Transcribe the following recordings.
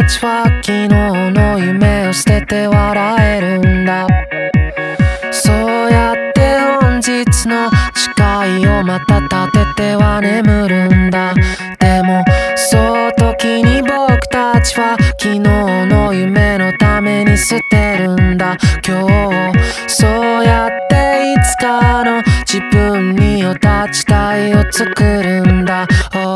ちは昨日の夢を捨てて笑えるんだ。そうやって本日の誓いをまた立てては眠るんだ。でもそう時に僕たちは昨日の夢のために捨てるんだ。今日そうやっていつかの自分にお立ち台を作るんだ。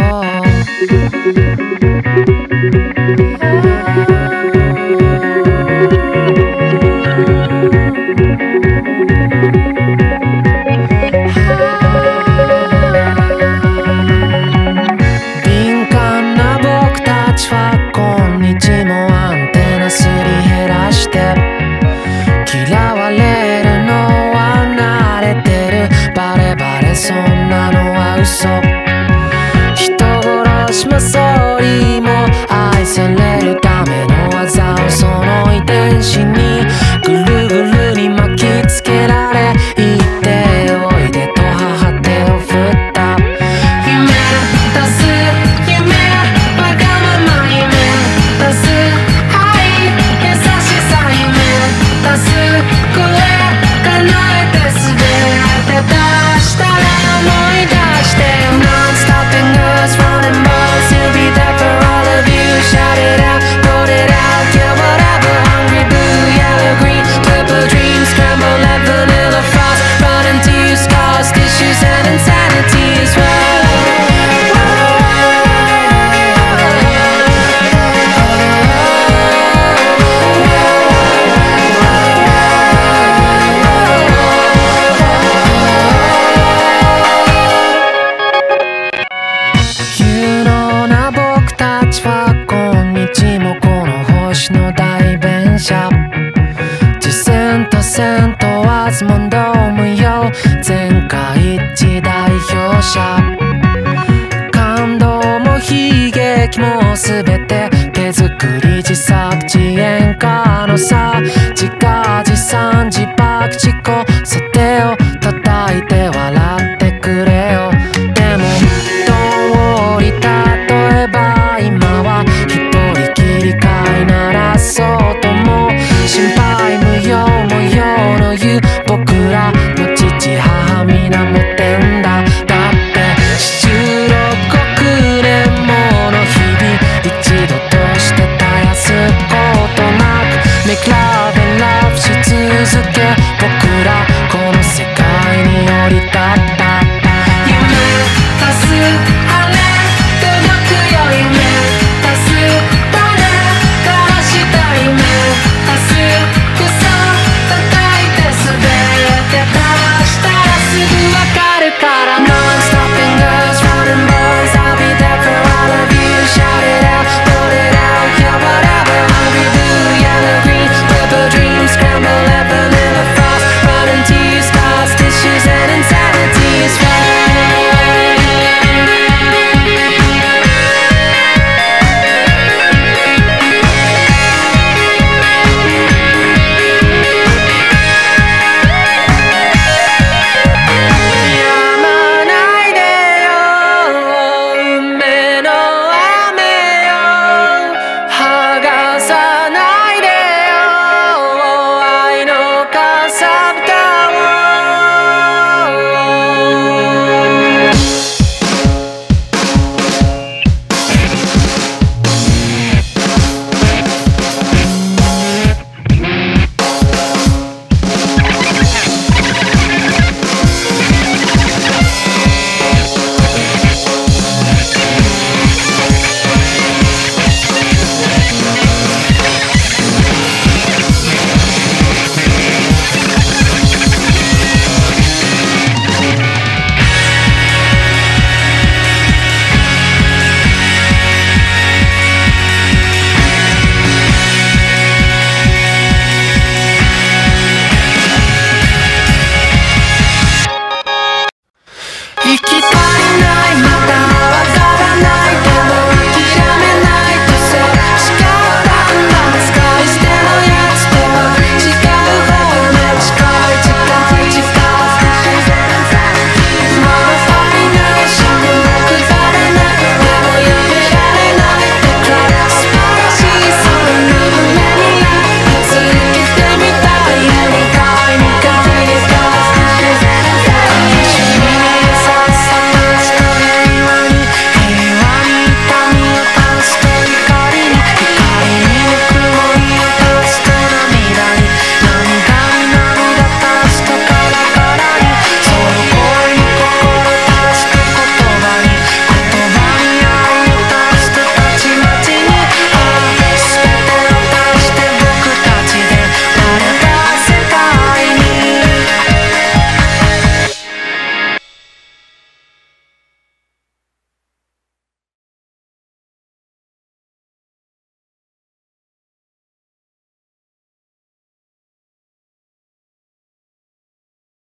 敏感な僕たちは今日もアンテナすり減らして、嫌われるのは慣れてる、バレバレそんなのは嘘。人殺しも総理も愛されるための技をその遺伝子にぐるぐるに巻きつけられ、言っておいでと母手を振った。夢出す夢わがまま夢出す愛優しさ夢出す声叶えて全て出したら思い出して Non stopping us running balls to be there for all of you. Shout it out, put it out, kill whatever. Hungry blue, yellow, green, purple dreams, scramble like vanilla frost. Run into your scars, tissues and insanity as well. You know な僕たちは今日もこの星の代弁者。次戦と戦問わず問答無用、全会一致代表者。感動も悲劇もすべて手作り自作自演可の差、自画自賛自爆自己